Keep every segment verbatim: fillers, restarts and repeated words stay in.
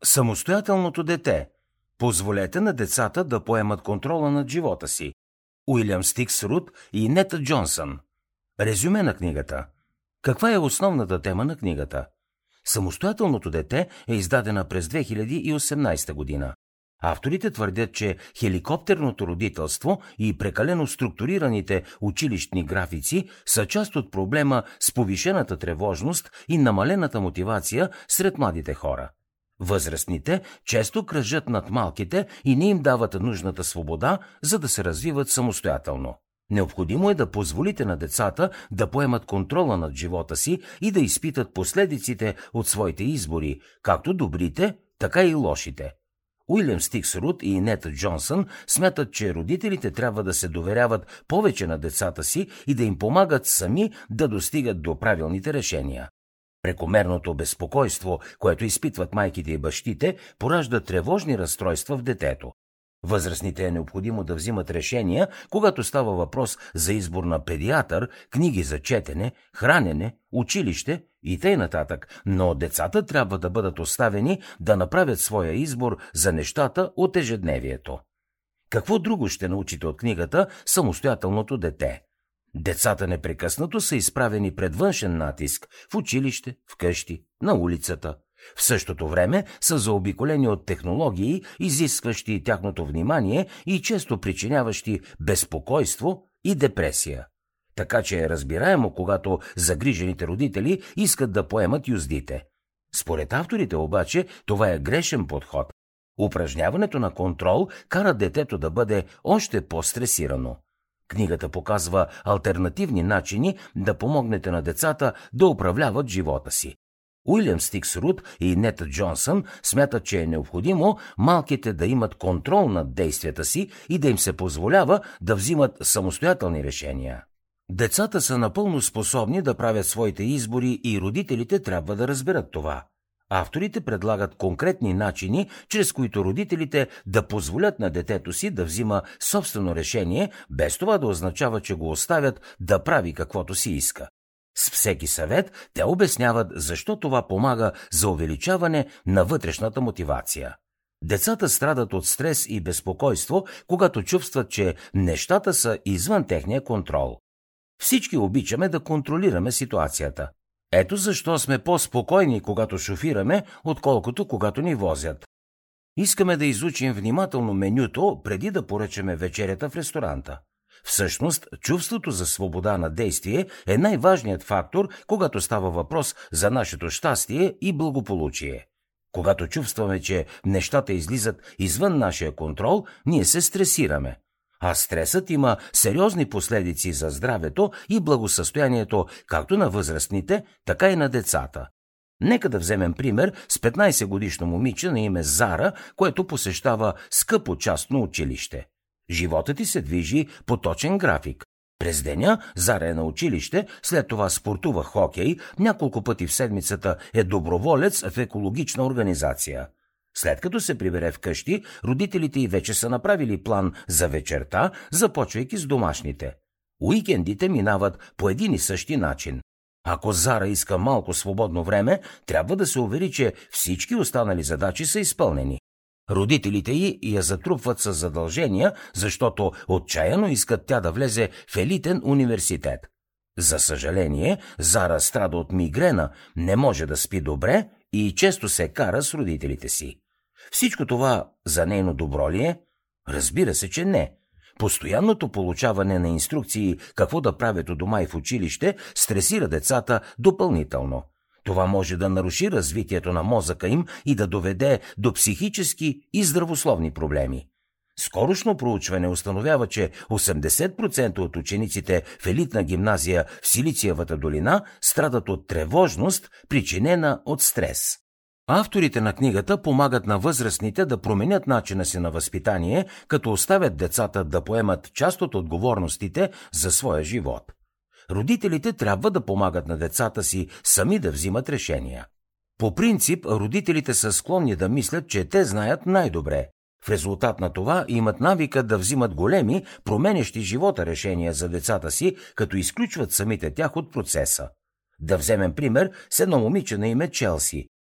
Самостоятелното дете. Позволете на децата да поемат контрола над живота си. Уилям Стикс Рут и Нета Джонсън. Резюме на книгата. Каква е основната тема на книгата? Самостоятелното дете е издадена през две хиляди и осемнадесета година. Авторите твърдят, че хеликоптерното родителство и прекалено структурираните училищни графици са част от проблема с повишената тревожност и намалената мотивация сред младите хора. Възрастните често кръжат над малките и не им дават нужната свобода, за да се развиват самостоятелно. Необходимо е да позволите на децата да поемат контрола над живота си и да изпитат последиците от своите избори, както добрите, така и лошите. Уилям Стикс Рут и Нета Джонсън смятат, че родителите трябва да се доверяват повече на децата си и да им помагат сами да достигат до правилните решения. Прекомерното безпокойство, което изпитват майките и бащите, поражда тревожни разстройства в детето. Възрастните е необходимо да взимат решения, когато става въпрос за избор на педиатър, книги за четене, хранене, училище и т.н., но децата трябва да бъдат оставени да направят своя избор за нещата от ежедневието. Какво друго ще научите от книгата «Самостоятелното дете»? Децата непрекъснато са изправени пред външен натиск в училище, вкъщи, на улицата. В същото време са заобиколени от технологии, изискващи тяхното внимание и често причиняващи безпокойство и депресия. Така че е разбираемо, когато загрижените родители искат да поемат юздите. Според авторите обаче това е грешен подход. Упражняването на контрол кара детето да бъде още по-стресирано. Книгата показва алтернативни начини да помогнете на децата да управляват живота си. Уилям Стикс Рут и Нета Джонсън смятат, че е необходимо малките да имат контрол над действията си и да им се позволява да взимат самостоятелни решения. Децата са напълно способни да правят своите избори и родителите трябва да разберат това. Авторите предлагат конкретни начини, чрез които родителите да позволят на детето си да взима собствено решение, без това да означава, че го оставят да прави каквото си иска. С всеки съвет те обясняват защо това помага за увеличаване на вътрешната мотивация. Децата страдат от стрес и безпокойство, когато чувстват, че нещата са извън техния контрол. Всички обичаме да контролираме ситуацията. Ето защо сме по-спокойни, когато шофираме, отколкото когато ни возят. Искаме да изучим внимателно менюто, преди да поръчаме вечерята в ресторанта. Всъщност, чувството за свобода на действие е най-важният фактор, когато става въпрос за нашето щастие и благополучие. Когато чувстваме, че нещата излизат извън нашия контрол, ние се стресираме. А стресът има сериозни последици за здравето и благосъстоянието както на възрастните, така и на децата. Нека да вземем пример с петнадесетгодишно момиче на име Зара, което посещава скъпо частно училище. Животът ти се движи по точен график. През деня Зара е на училище, след това спортува хокей, няколко пъти в седмицата е доброволец в екологична организация. След като се прибере вкъщи, родителите й вече са направили план за вечерта, започвайки с домашните. Уикендите минават по един и същи начин. Ако Зара иска малко свободно време, трябва да се увери, че всички останали задачи са изпълнени. Родителите й я затрупват с задължения, защото отчаяно искат тя да влезе в елитен университет. За съжаление, Зара страда от мигрена, не може да спи добре и често се кара с родителите си. Всичко това за нейно добро ли е? Разбира се, че не. Постоянното получаване на инструкции какво да правят у дома и в училище стресира децата допълнително. Това може да наруши развитието на мозъка им и да доведе до психически и здравословни проблеми. Скорошно проучване установява, че осемдесет процента от учениците в елитна гимназия в Силициевата долина страдат от тревожност, причинена от стрес. Авторите на книгата помагат на възрастните да променят начина си на възпитание, като оставят децата да поемат част от отговорностите за своя живот. Родителите трябва да помагат на децата си сами да взимат решения. По принцип, родителите са склонни да мислят, че те знаят най-добре. В резултат на това имат навика да взимат големи, променящи живота решения за децата си, като изключват самите тях от процеса. Да вземем пример с едно момиче на име Челси.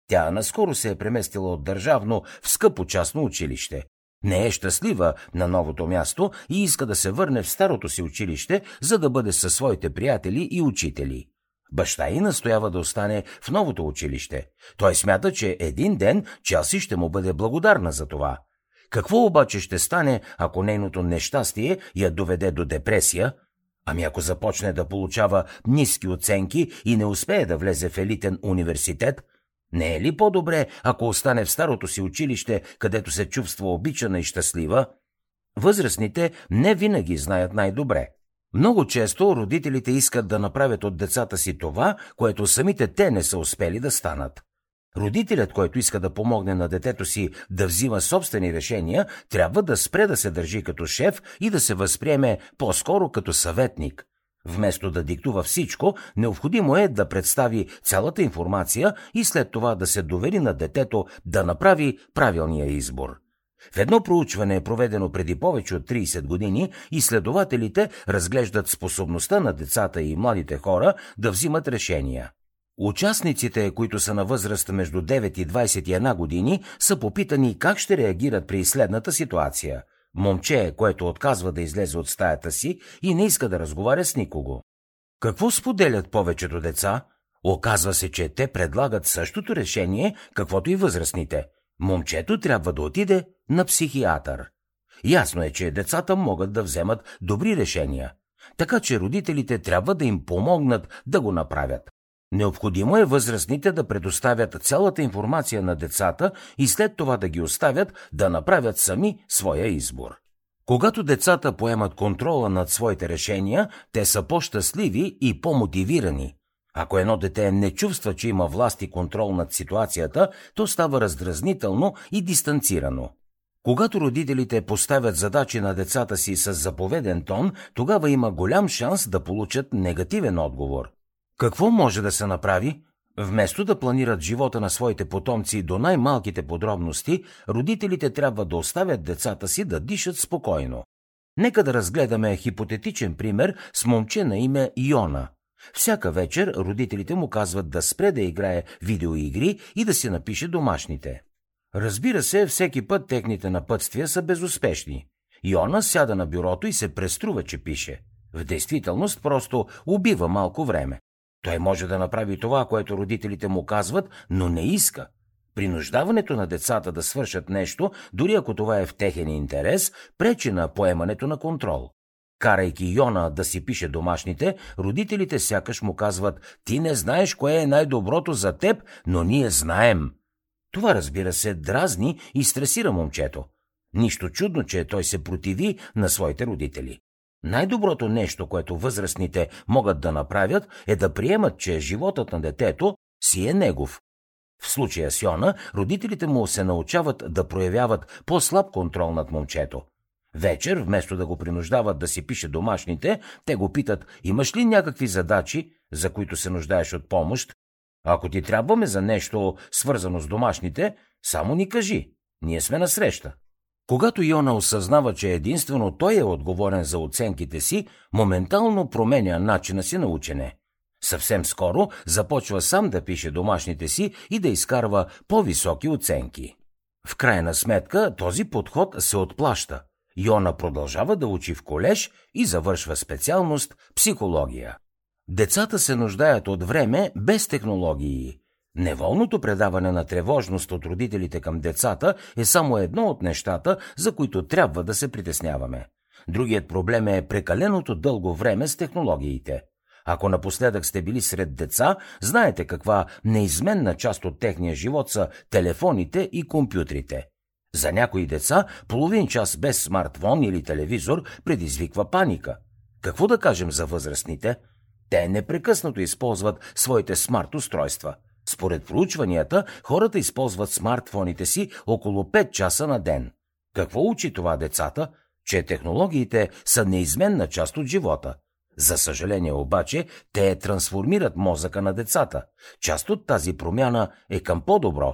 Тя наскоро се е преместила от държавно в скъпо частно училище. Не е щастлива на новото място и иска да се върне в старото си училище, за да бъде със своите приятели и учители. Баща й настоява да остане в новото училище. Той смята, че един ден Челси ще му бъде благодарна за това. Какво обаче ще стане, ако нейното нещастие я доведе до депресия? Ами ако започне да получава ниски оценки и не успее да влезе в елитен университет? Не е ли по-добре, ако остане в старото си училище, където се чувства обичана и щастлива? Възрастните не винаги знаят най-добре. Много често родителите искат да направят от децата си това, което самите те не са успели да станат. Родителят, който иска да помогне на детето си да взима собствени решения, трябва да спре да се държи като шеф и да се възприеме по-скоро като съветник. Вместо да диктува всичко, необходимо е да представи цялата информация и след това да се довери на детето да направи правилния избор. В едно проучване, проведено преди повече от трийсет години, изследователите разглеждат способността на децата и младите хора да взимат решения. Участниците, които са на възраст между девет и двайсет и една години, са попитани как ще реагират при следната ситуация. Момче, което отказва да излезе от стаята си и не иска да разговаря с никого. Какво споделят повечето деца? Оказва се, че те предлагат същото решение, каквото и възрастните. Момчето трябва да отиде на психиатър. Ясно е, че децата могат да вземат добри решения, така че родителите трябва да им помогнат да го направят. Необходимо е възрастните да предоставят цялата информация на децата и след това да ги оставят да направят сами своя избор. Когато децата поемат контрола над своите решения, те са по-щастливи и по-мотивирани. Ако едно дете не чувства, че има власт и контрол над ситуацията, то става раздразнително и дистанцирано. Когато родителите поставят задачи на децата си с заповеден тон, тогава има голям шанс да получат негативен отговор. Какво може да се направи? Вместо да планират живота на своите потомци до най-малките подробности, родителите трябва да оставят децата си да дишат спокойно. Нека да разгледаме хипотетичен пример с момче на име Йона. Всяка вечер родителите му казват да спре да играе видеоигри и да си напише домашните. Разбира се, всеки път техните напътствия са безуспешни. Йона сяда на бюрото и се преструва, че пише. В действителност просто убива малко време. Той може да направи това, което родителите му казват, но не иска. Принуждаването на децата да свършат нещо, дори ако това е в техен интерес, пречи на поемането на контрол. Карайки Йона да си пише домашните, родителите сякаш му казват: «Ти не знаеш кое е най-доброто за теб, но ние знаем». Това, разбира се, дразни и стресира момчето. Нищо чудно, че той се противи на своите родители. Най-доброто нещо, което възрастните могат да направят, е да приемат, че животът на детето си е негов. В случая с Йона, родителите му се научават да проявяват по-слаб контрол над момчето. Вечер, вместо да го принуждават да си пише домашните, те го питат: «Имаш ли някакви задачи, за които се нуждаеш от помощ? Ако ти трябваме за нещо, свързано с домашните, само ни кажи. Ние сме насреща». Когато Йона осъзнава, че единствено той е отговорен за оценките си, моментално променя начина си на учене. Съвсем скоро започва сам да пише домашните си и да изкарва по-високи оценки. В крайна сметка този подход се отплаща. Йона продължава да учи в колеж и завършва специалност психология. Децата се нуждаят от време без технологии. Неволното предаване на тревожност от родителите към децата е само едно от нещата, за които трябва да се притесняваме. Другият проблем е прекаленото дълго време с технологиите. Ако напоследък сте били сред деца, знаете каква неизменна част от техния живот са телефоните и компютрите. За някои деца половин час без смартфон или телевизор предизвиква паника. Какво да кажем за възрастните? Те непрекъснато използват своите смарт-устройства. Според проучванията, хората използват смартфоните си около пет часа на ден. Какво учи това децата? Че технологиите са неизменна част от живота. За съжаление обаче, те трансформират мозъка на децата. Част от тази промяна е към по-добро.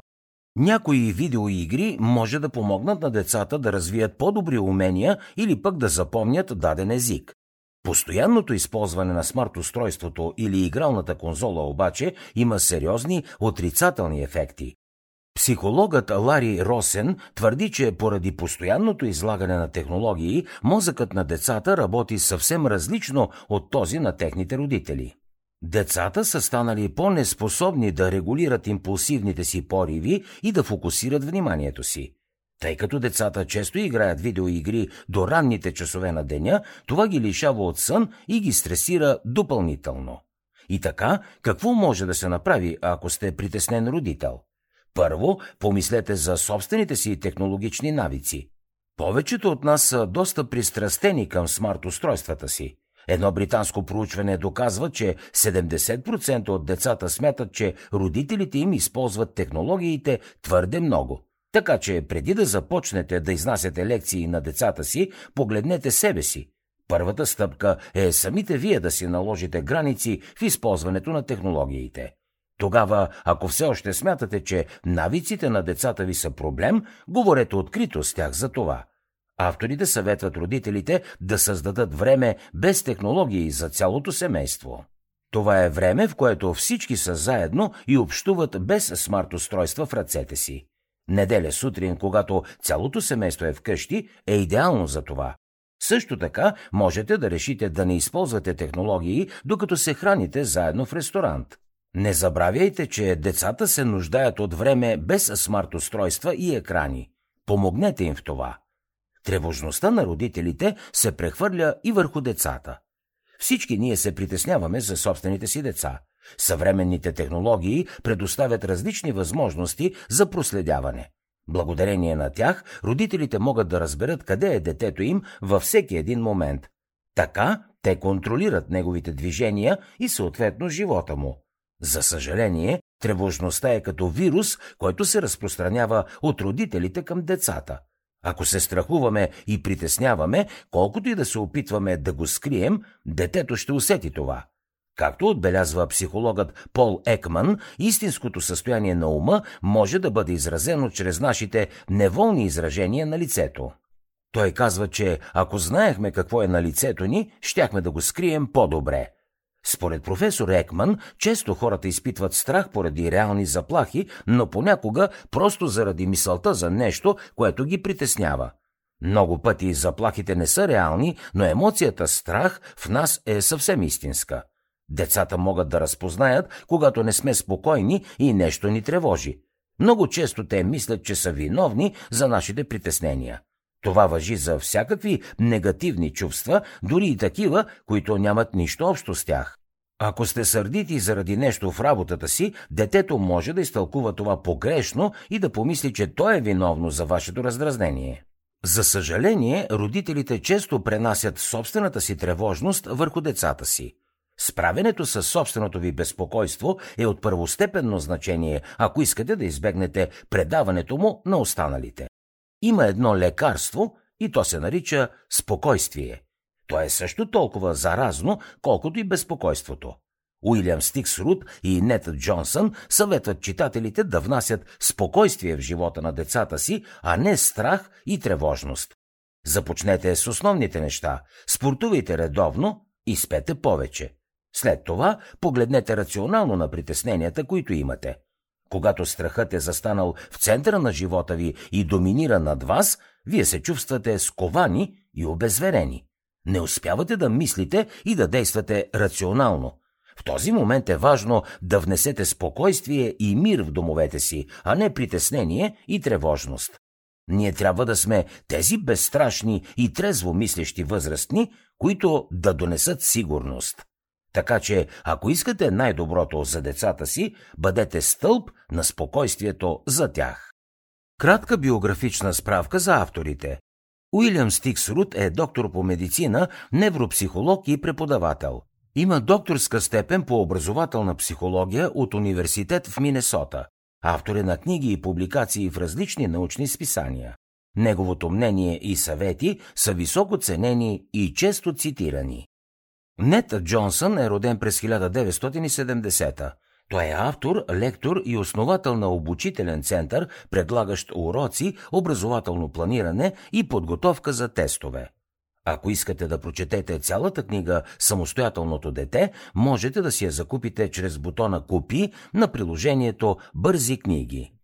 Някои видеоигри може да помогнат на децата да развият по-добри умения или пък да запомнят даден език. Постоянното използване на смарт-устройството или игралната конзола обаче има сериозни отрицателни ефекти. Психологът Лари Росен твърди, че поради постоянното излагане на технологии, мозъкът на децата работи съвсем различно от този на техните родители. Децата са станали по-неспособни да регулират импулсивните си пориви и да фокусират вниманието си. Тъй като децата често играят видеоигри до ранните часове на деня, това ги лишава от сън и ги стресира допълнително. И така, какво може да се направи, ако сте притеснен родител? Първо, помислете за собствените си технологични навици. Повечето от нас са доста пристрастени към смарт-устройствата си. Едно британско проучване доказва, че седемдесет процента от децата смятат, че родителите им използват технологиите твърде много. Така че преди да започнете да изнасяте лекции на децата си, погледнете себе си. Първата стъпка е самите вие да си наложите граници в използването на технологиите. Тогава, ако все още смятате, че навиците на децата ви са проблем, говорете открито с тях за това. Авторите съветват родителите да създадат време без технологии за цялото семейство. Това е време, в което всички са заедно и общуват без смарт-устройства в ръцете си. Неделя сутрин, когато цялото семейство е вкъщи, е идеално за това. Също така можете да решите да не използвате технологии, докато се храните заедно в ресторант. Не забравяйте, че децата се нуждаят от време без смарт-устройства и екрани. Помогнете им в това. Тревожността на родителите се прехвърля и върху децата. Всички ние се притесняваме за собствените си деца. Съвременните технологии предоставят различни възможности за проследяване. Благодарение на тях, родителите могат да разберат къде е детето им във всеки един момент. Така те контролират неговите движения и съответно живота му. За съжаление, тревожността е като вирус, който се разпространява от родителите към децата. Ако се страхуваме и притесняваме, колкото и да се опитваме да го скрием, детето ще усети това. Както отбелязва психологът Пол Екман, истинското състояние на ума може да бъде изразено чрез нашите неволни изражения на лицето. Той казва, че ако знаехме какво е на лицето ни, щяхме да го скрием по-добре. Според професор Екман, често хората изпитват страх поради реални заплахи, но понякога просто заради мисълта за нещо, което ги притеснява. Много пъти заплахите не са реални, но емоцията страх в нас е съвсем истинска. Децата могат да разпознаят, когато не сме спокойни и нещо ни тревожи. Много често те мислят, че са виновни за нашите притеснения. Това важи за всякакви негативни чувства, дори и такива, които нямат нищо общо с тях. Ако сте сърдити заради нещо в работата си, детето може да изтълкува това погрешно и да помисли, че то е виновно за вашето раздразнение. За съжаление, родителите често пренасят собствената си тревожност върху децата си. Справянето с собственото ви безпокойство е от първостепенно значение, ако искате да избегнете предаването му на останалите. Има едно лекарство и то се нарича спокойствие. То е също толкова заразно, колкото и безпокойството. Уилям Стикс Рут и Нета Джонсън съветват читателите да внасят спокойствие в живота на децата си, а не страх и тревожност. Започнете с основните неща, спортувайте редовно и спете повече. След това погледнете рационално на притесненията, които имате. Когато страхът е застанал в центъра на живота ви и доминира над вас, вие се чувствате сковани и обезверени. Не успявате да мислите и да действате рационално. В този момент е важно да внесете спокойствие и мир в домовете си, а не притеснение и тревожност. Ние трябва да сме тези безстрашни и трезво мислещи възрастни, които да донесат сигурност. Така че, ако искате най-доброто за децата си, бъдете стълб на спокойствието за тях. Кратка биографична справка за авторите. Уилям Стикс Рут е доктор по медицина, невропсихолог и преподавател. Има докторска степен по образователна психология от университет в Минесота. Автор е на книги и публикации в различни научни списания. Неговото мнение и съвети са високо ценени и често цитирани. Нет Джонсън е роден през хиляда деветстотин и седемдесета. Той е автор, лектор и основател на обучителен център, предлагащ уроци, образователно планиране и подготовка за тестове. Ако искате да прочетете цялата книга «Самостоятелното дете», можете да си я закупите чрез бутона «Купи» на приложението «Бързи книги».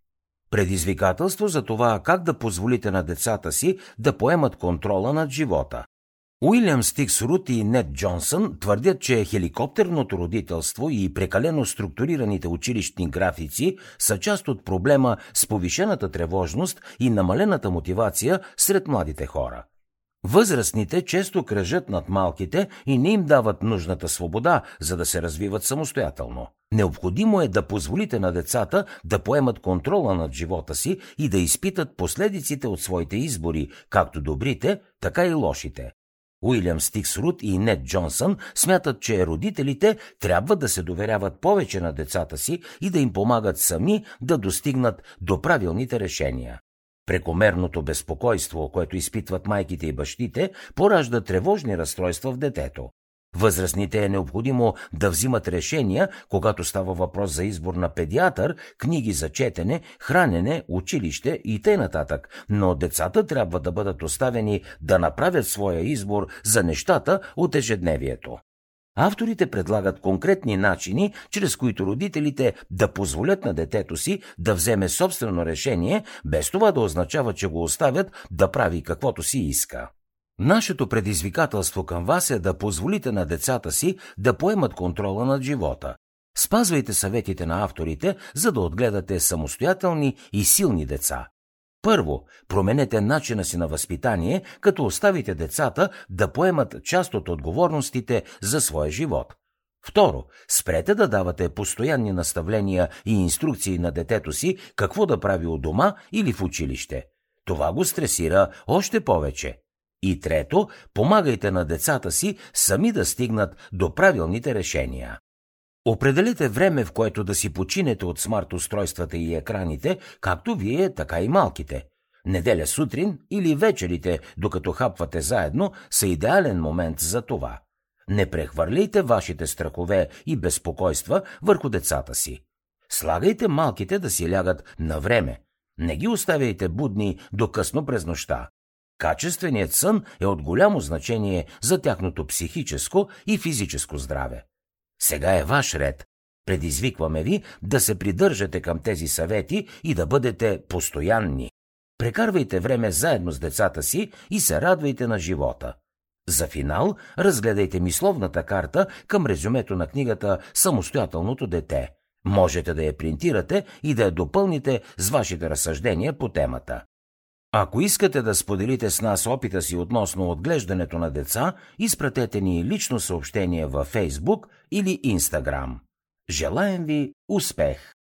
Предизвикателство за това как да позволите на децата си да поемат контрола над живота. Уилям Стикс Рут и Нет Джонсън твърдят, че хеликоптерното родителство и прекалено структурираните училищни графици са част от проблема с повишената тревожност и намалената мотивация сред младите хора. Възрастните често кръжат над малките и не им дават нужната свобода, за да се развиват самостоятелно. Необходимо е да позволите на децата да поемат контрола над живота си и да изпитат последиците от своите избори, както добрите, така и лошите. Уилям Стикс Рут и Нет Джонсън смятат, че родителите трябва да се доверяват повече на децата си и да им помагат сами да достигнат до правилните решения. Прекомерното безпокойство, което изпитват майките и бащите, поражда тревожни разстройства в детето. Възрастните е необходимо да взимат решения, когато става въпрос за избор на педиатър, книги за четене, хранене, училище и т.н., но децата трябва да бъдат оставени да направят своя избор за нещата от ежедневието. Авторите предлагат конкретни начини, чрез които родителите да позволят на детето си да вземе собствено решение, без това да означава, че го оставят да прави каквото си иска. Нашето предизвикателство към вас е да позволите на децата си да поемат контрола над живота. Спазвайте съветите на авторите, за да отгледате самостоятелни и силни деца. Първо, променете начина си на възпитание, като оставите децата да поемат част от отговорностите за своя живот. Второ, спрете да давате постоянни наставления и инструкции на детето си какво да прави у дома или в училище. Това го стресира още повече. И трето, помагайте на децата си сами да стигнат до правилните решения. Определете време, в което да си починете от смарт-устройствата и екраните, както вие, така и малките. Неделя сутрин или вечерите, докато хапвате заедно, са идеален момент за това. Не прехвърляйте вашите страхове и безпокойства върху децата си. Слагайте малките да си лягат на време. Не ги оставяйте будни до късно през нощта. Качественият сън е от голямо значение за тяхното психическо и физическо здраве. Сега е ваш ред. Предизвикваме ви да се придържате към тези съвети и да бъдете постоянни. Прекарвайте време заедно с децата си и се радвайте на живота. За финал разгледайте мисловната карта към резюмето на книгата «Самостоятелното дете». Можете да я принтирате и да я допълните с вашите разсъждения по темата. Ако искате да споделите с нас опита си относно отглеждането на деца, изпратете ни лично съобщение във Facebook или Instagram. Желаем ви успех!